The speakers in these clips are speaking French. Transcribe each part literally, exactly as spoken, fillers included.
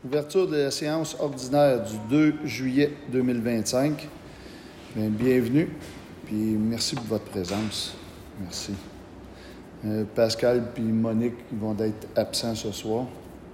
Ouverture de la séance ordinaire du deux juillet deux mille vingt-cinq. Bien, bienvenue, puis merci pour votre présence. Merci. Euh, Pascal et Monique ils vont être absents ce soir.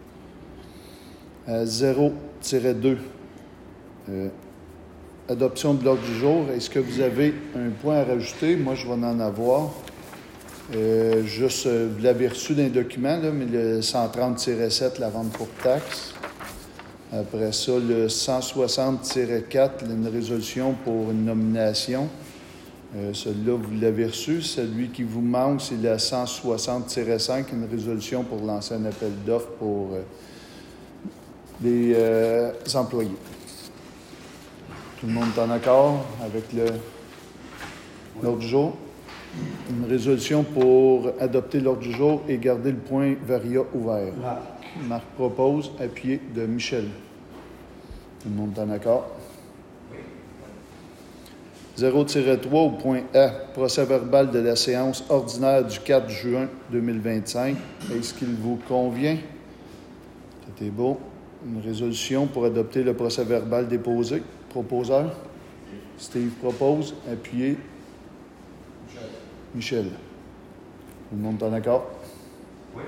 Euh, zéro deux. Euh, adoption de l'ordre du jour. Est-ce que vous avez un point à rajouter? Moi, je vais en avoir. Euh, juste, euh, vous l'avez reçu dans les documents, là, mais le cent trente sept, la vente pour taxe. Après ça, le cent soixante quatre, une résolution pour une nomination. Euh, celui-là, vous l'avez reçu. Celui qui vous manque, c'est le cent soixante cinq, une résolution pour lancer un appel d'offres pour euh, les euh, employés. Tout le monde est en accord avec le, l'ordre du jour? Une résolution pour adopter l'ordre du jour et garder le point Varia ouvert. Marc. Marc propose, appuyé de Michel. Tout le monde est en accord? zéro trois au point A, procès verbal de la séance ordinaire du quatre juin deux mille vingt-cinq. Est-ce qu'il vous convient? C'était beau. Une résolution pour adopter le procès verbal déposé. Proposeur? Steve propose, appuyé. Michel. Michel. Tout le monde est en accord? Oui.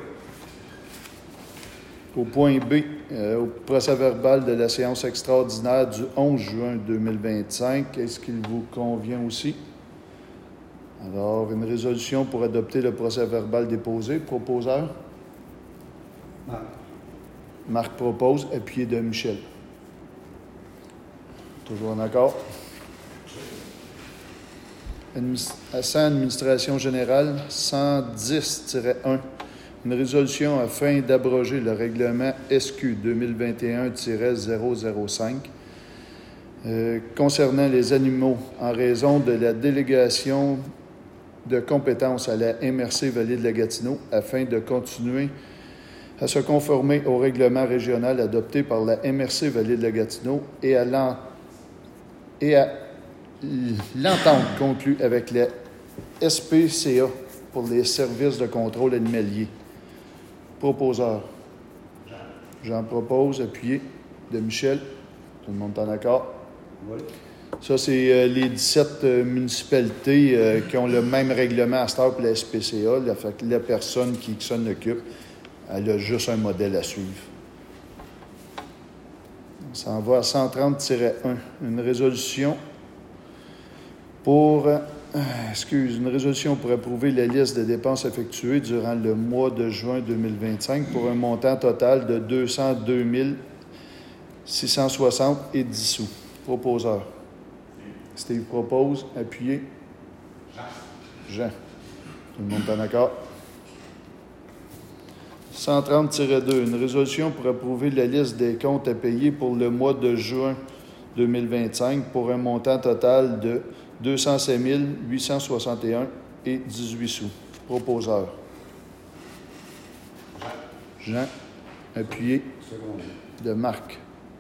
Au point B, euh, au procès verbal de la séance extraordinaire du onze juin deux mille vingt-cinq, est-ce qu'il vous convient aussi? Alors, une résolution pour adopter le procès verbal déposé. Proposeur? Marc. Marc propose, appuyé de Michel. Toujours en accord? Assent administration générale cent dix un. Une résolution afin d'abroger le règlement S Q deux mille vingt et un zéro zéro cinq euh, concernant les animaux en raison de la délégation de compétences à la M R C Vallée de la Gatineau afin de continuer à se conformer au règlement régional adopté par la M R C Vallée de la Gatineau et à l'en... et à l'entente conclue avec la S P C A pour les services de contrôle animalier. Proposeur. Jean. Jean propose, appuyé de Michel. Tout le monde est en accord? Oui. Ça, c'est euh, les dix-sept euh, municipalités euh, qui ont le même règlement à cette heure pour la S P C A. Là, fait que la personne qui s'en occupe, elle a juste un modèle à suivre. On s'en va à cent trente un. Une résolution pour... Euh, excuse, une résolution pour approuver la liste de dépenses effectuées durant le mois de juin deux mille vingt-cinq pour un montant total de deux cent deux mille six cent soixante et dix sous. Proposeur. Steve propose, appuyé. Jean. Jean. Tout le monde est en accord? cent trente deux. Une résolution pour approuver la liste des comptes à payer pour le mois de juin deux mille vingt-cinq pour un montant total de deux cent cinq mille huit cent soixante et un et dix-huit sous. Proposeur. Jean. Jean. Appuyé. De Marc.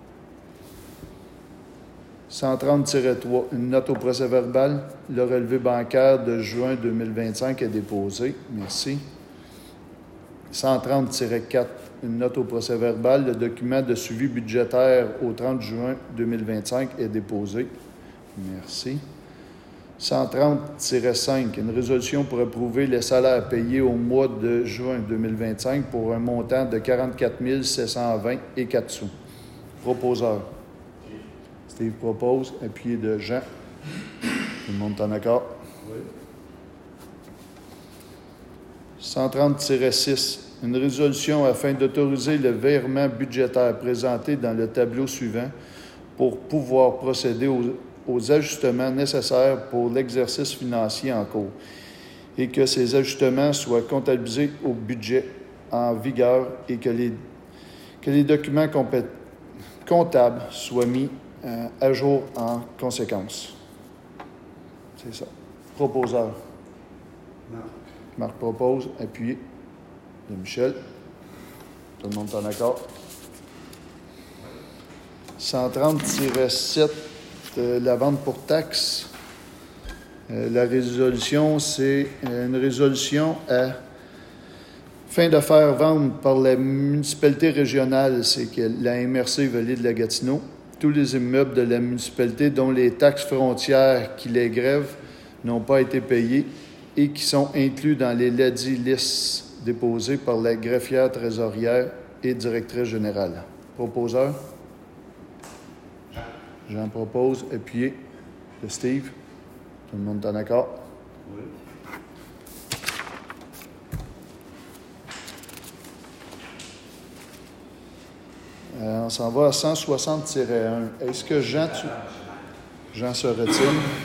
cent trente trois. Une note au procès verbal. Le relevé bancaire de juin deux mille vingt-cinq est déposé. Merci. cent trente quatre. Une note au procès verbal. Le document de suivi budgétaire au trente juin deux mille vingt-cinq est déposé. Merci. cent trente cinq. Une résolution pour approuver les salaires payés au mois de juin deux mille vingt-cinq pour un montant de quarante-quatre mille sept cent vingt et quatre sous. Proposeur. Steve propose, appuyé de Jean. Tout le monde est en accord? Oui. cent trente six. Une résolution afin d'autoriser le virement budgétaire présenté dans le tableau suivant pour pouvoir procéder aux, aux ajustements nécessaires pour l'exercice financier en cours et que ces ajustements soient comptabilisés au budget en vigueur et que les, que les documents compé- comptables soient mis euh, à jour en conséquence. C'est ça. Proposeur. Marc. Marc propose, appuyé de Michel. Tout le monde est en accord? cent trente sept, euh, la vente pour taxe. Euh, la résolution, c'est une résolution à Fin de faire vendre par la municipalité régionale, c'est que la M R C Vallée de la Gatineau, tous les immeubles de la municipalité dont les taxes frontières qui les grèvent n'ont pas été payés et qui sont inclus dans les ladits listes déposées par la greffière trésorière et directrice générale. Proposeur? J'en propose. Appuyé de Steve. Tout le monde est en accord? Oui. Euh, on s'en va à cent soixante tiret un. Est-ce que Jean, tu... Jean se retire?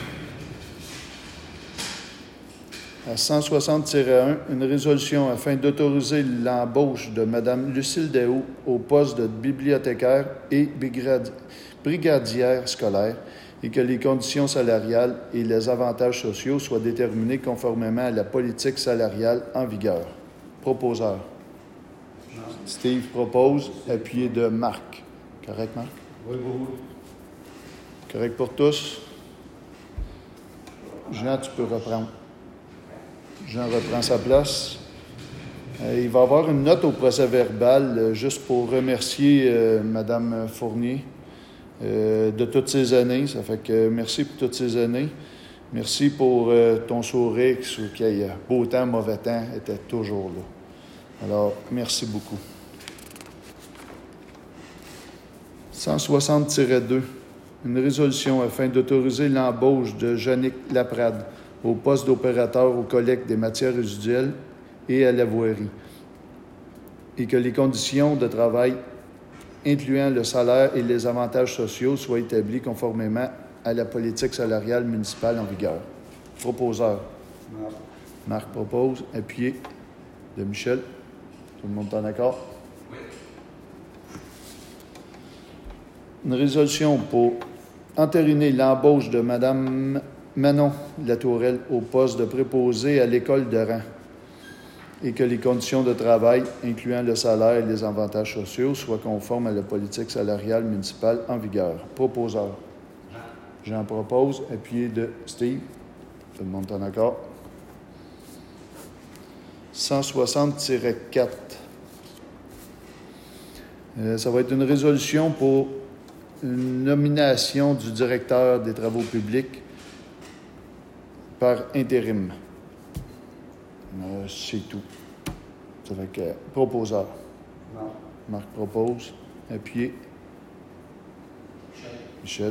À cent soixante tiret un, une résolution afin d'autoriser l'embauche de Mme Lucille Daou au poste de bibliothécaire et brigadière scolaire et que les conditions salariales et les avantages sociaux soient déterminés conformément à la politique salariale en vigueur. Proposeur. Steve propose, appuyé de Marc. Correct, Marc? Oui, oui, oui. Correct pour tous? Jean, tu peux reprendre. Jean reprend sa place. Euh, il va y avoir une note au procès-verbal euh, juste pour remercier euh, Mme Fournier euh, de toutes ces années. Ça fait que euh, merci pour toutes ces années. Merci pour euh, ton sourire qui, qui a beau temps, mauvais temps, était toujours là. Alors, merci beaucoup. cent soixante tiret deux. Une résolution afin d'autoriser l'embauche de Jannick Laprade au poste d'opérateur aux collectes des matières résiduelles et à la voirie, et que les conditions de travail, incluant le salaire et les avantages sociaux, soient établies conformément à la politique salariale municipale en vigueur. Proposeur. Marc. Marc propose. Appuyé de Michel. Tout le monde est en accord? Oui. Une résolution pour entériner l'embauche de Mme Manon Latourelle au poste de préposé à l'école de rang et que les conditions de travail, incluant le salaire et les avantages sociaux, soient conformes à la politique salariale municipale en vigueur. Proposeur. J'en propose, appuyé de Steve. Tout le monde est en accord? cent soixante tiret quatre. Euh, ça va être une résolution pour une nomination du directeur des travaux publics par intérim. Euh, c'est tout. Ça fait que, proposeur. Non. Marc propose. Appuyé. Michel.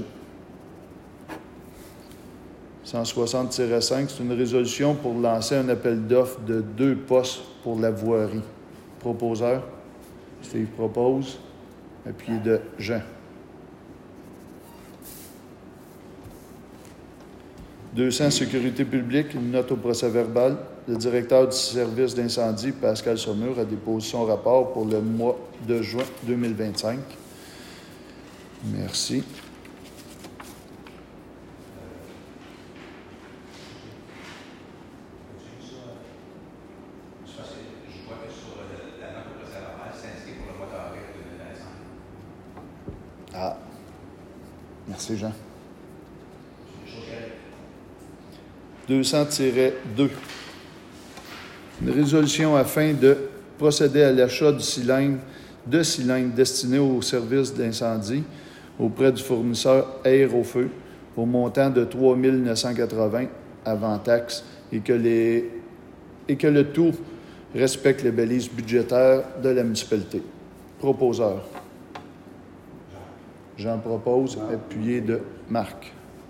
cent soixante tiret cinq, c'est une résolution pour lancer un appel d'offres de deux postes pour la voirie. Proposeur. Steve propose. Appuyé de Jean. deux cents, sécurité publique, une note au procès-verbal. Le directeur du service d'incendie, Pascal Saumur, a déposé son rapport pour le mois de juin deux mille vingt-cinq. Merci. Ah. Merci, Jean. deux cents tiret deux. Une résolution afin de procéder à l'achat du cylindre, de cylindres destinés au service d'incendie auprès du fournisseur Aérofeu au montant de trois mille neuf cent quatre-vingts avant taxe et que, les, et que le tout respecte les balises budgétaires de la municipalité. Proposeur. J'en propose, appuyé de Marc.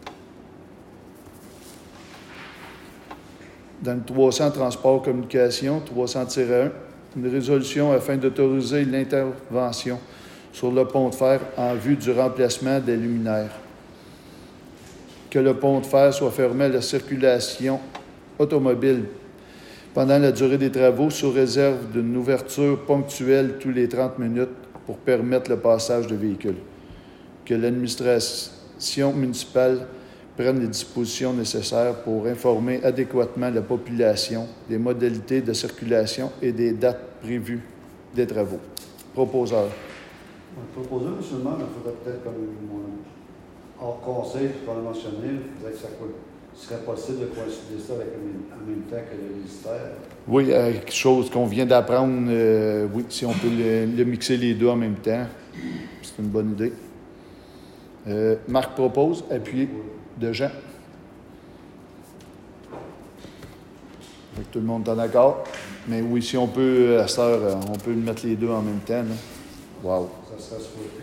Dans le trois cents, transport, communication, trois cents tiret un, une résolution afin d'autoriser l'intervention sur le pont de fer en vue du remplacement des luminaires. Que le pont de fer soit fermé à la circulation automobile pendant la durée des travaux sous réserve d'une ouverture ponctuelle tous les trente minutes pour permettre le passage de véhicules. Que l'administration municipale prennent les dispositions nécessaires pour informer adéquatement la population des modalités de circulation et des dates prévues des travaux. Proposeur. Le proposeur, seulement, il faudrait peut-être, comme hors conseil, il faut le mentionner, il faudrait que ça coûte Il serait possible de coïncider ça avec, en même temps que le ministère. Oui, euh, quelque chose qu'on vient d'apprendre, euh, oui, si on peut le, le mixer les deux en même temps, c'est une bonne idée. Euh, Marc propose, appuyé de Jean. Fait que tout le monde est en accord. Mais oui, si on peut, à cette heure, on peut mettre les deux en même temps. Là. Wow. Ça serait souhaité.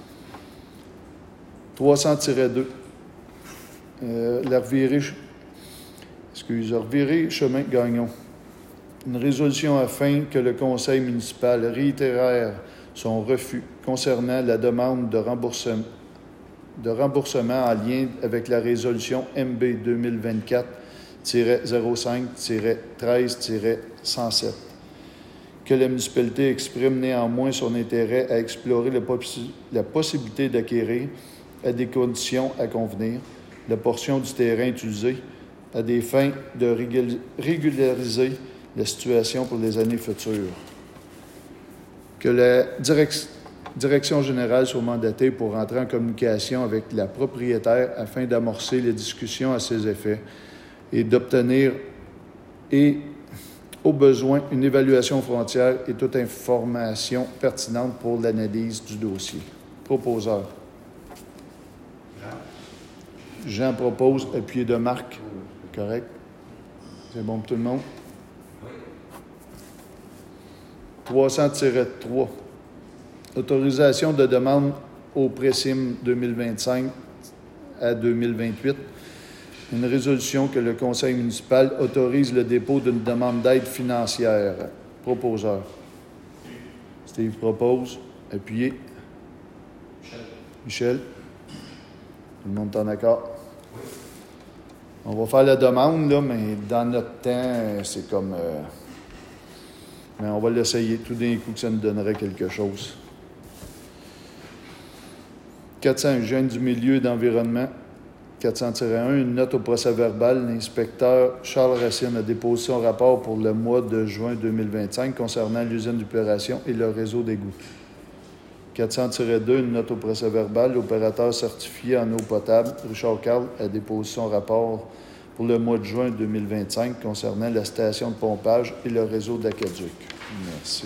trois cents deux. Euh, la revirée, excusez, revirée chemin Gagnon. Une résolution afin que le conseil municipal réitère son refus concernant la demande de remboursement, de remboursement en lien avec la résolution M B deux mille vingt-quatre zéro cinq treize cent sept. Que la municipalité exprime néanmoins son intérêt à explorer la, possi- la possibilité d'acquérir, à des conditions à convenir, la portion du terrain utilisée à des fins de régul- régulariser la situation pour les années futures. Que la direc- direction générale soit mandatée pour entrer en communication avec la propriétaire afin d'amorcer les discussions à ses effets et d'obtenir, et au besoin, une évaluation frontière et toute information pertinente pour l'analyse du dossier. Proposeur. Jean? Jean propose, appuyé de Marc. Correct? C'est bon pour tout le monde? trois cents trois. Autorisation de demande au Précim deux mille vingt-cinq à deux mille vingt-huit. Une résolution que le conseil municipal autorise le dépôt d'une demande d'aide financière. Proposeur. Steve propose. Appuyé. Michel? Michel. Tout le monde est en accord? On va faire la demande, là, mais dans notre temps, c'est comme... Euh, mais on va l'essayer tout d'un coup que ça nous donnerait quelque chose. quatre cents, Hygiène du milieu et d'environnement. quatre cents un, une note au procès-verbal. L'inspecteur Charles Racine a déposé son rapport pour le mois de juin deux mille vingt-cinq concernant l'usine d'épuration et le réseau d'égouts. quatre cents deux, une note au procès-verbal. L'opérateur certifié en eau potable, Richard Carl, a déposé son rapport pour le mois de juin deux mille vingt-cinq concernant la station de pompage et le réseau d'aqueduc. Merci.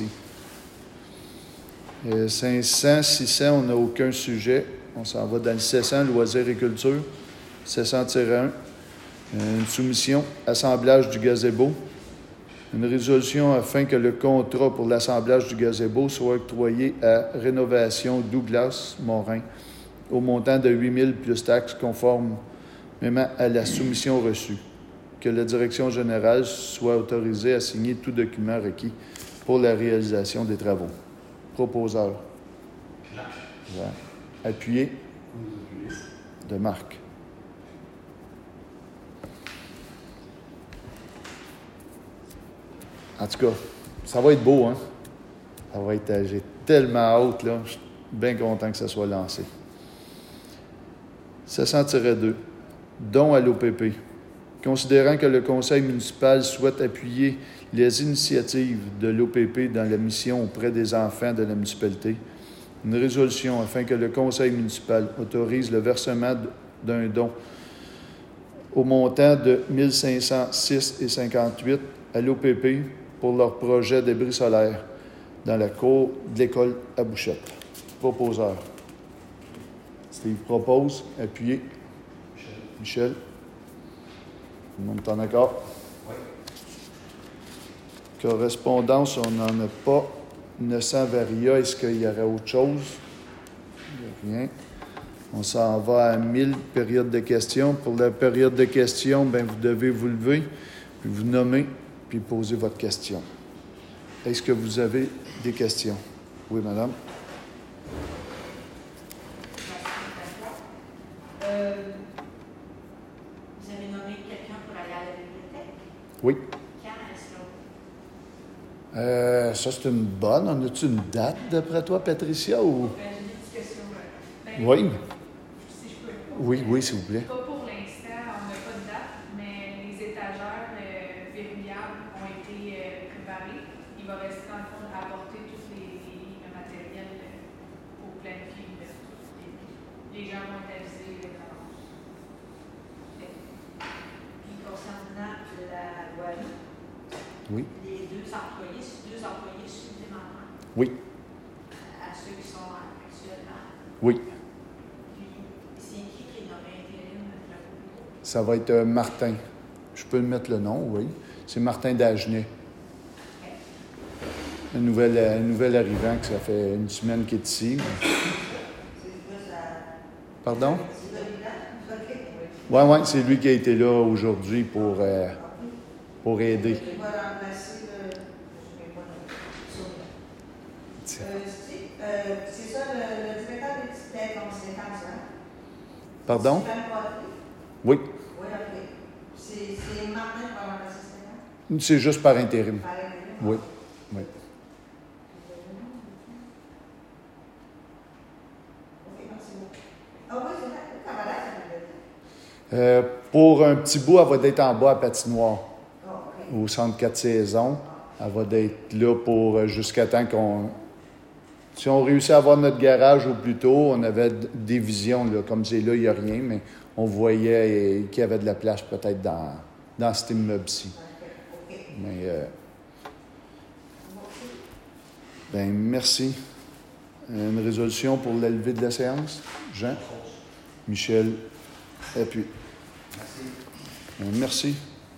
Euh, cinq cents, six cents, on n'a aucun sujet. On s'en va dans le sept cents, loisirs et culture. sept cents un, une soumission, assemblage du gazebo. Une résolution afin que le contrat pour l'assemblage du gazebo soit octroyé à Rénovation Douglas Morin au montant de huit mille plus taxes conformément à la soumission reçue. Que la direction générale soit autorisée à signer tout document requis pour la réalisation des travaux. Proposeur. Jean. Appuyé de Marc. En tout cas, ça va être beau, hein? Ça va être, j'ai tellement hâte, là. Je suis bien content que ça soit lancé. sept cents deux. Don à l'O P P. Considérant que le conseil municipal souhaite appuyer les initiatives de l'O P P dans la mission auprès des enfants de la municipalité, une résolution afin que le conseil municipal autorise le versement d'un don au montant de mille cinq cent six virgule cinquante-huit à l'O P P pour leur projet d'abri solaire dans la cour de l'école à Bouchette. Proposeur. Steve propose. Appuyé. Michel. Michel. Tout le monde est en accord? Oui. Correspondance, on n'en a pas. neuf cents Varia, est-ce qu'il y aurait autre chose? Il n'y a rien. On s'en va à mille, période de questions. Pour la période de questions, bien, vous devez vous lever, puis vous nommer, puis poser votre question. Est-ce que vous avez des questions? Oui, madame? Euh, vous avez nommé quelqu'un pour aller à la bibliothèque? Oui. Quand est-ce que... Euh, ça, c'est une bonne. En as-tu une date, d'après toi, Patricia? Ou... Ben, j'ai une petite question. Ben, Oui. Si je peux. Oui, oui, s'il vous plaît. Pas pour l'instant, on n'a pas de date, mais les étagères euh, verrouillables ont été euh, préparées. Il va rester dans le fond à apporter tous les, les, le matériel euh, pour planifier l'ouverture. Les, les gens vont être avisés d'avance. Oui. les deux employés, deux employés supplémentaires Oui. à ceux qui sont actuellement. Oui. Puis, c'est qui qui est nommé intérim à la bureau? Ça va être euh, Martin. Je peux le mettre le nom, oui. C'est Martin Dagenet. Un nouvel, un nouvel arrivant, que ça fait une semaine qu'il est ici. Pardon? Oui, oui, c'est lui qui a été là aujourd'hui pour, euh, pour aider. Il va remplacer le. Je ne sais pas le. Euh, c'est euh, c'est ça, le, le directeur des petites conséquences, hein? Pardon? Stéphane Poirier? Oui. Oui, ok. C'est c'est Martin qui va remplacer Stéphane? C'est juste par intérim. Par intérim? Oui. Oui. Ok, merci beaucoup. Ah oui, c'est vrai, le camarade, ça veut dire. Euh, pour un petit bout, elle va être en bas à patinoire, Ah, ok. au centre quatre saisons. Elle va être là pour euh, jusqu'à temps qu'on... Si on réussit à avoir notre garage au plus tôt, on avait d- des visions, là, comme c'est là, il n'y a rien, mais on voyait euh, qu'il y avait de la place peut-être dans, dans cet immeuble-ci. Ok. Mais, euh, ben, merci. Une résolution pour la levée de la séance? Jean? Michel? Et puis? Merci. Merci.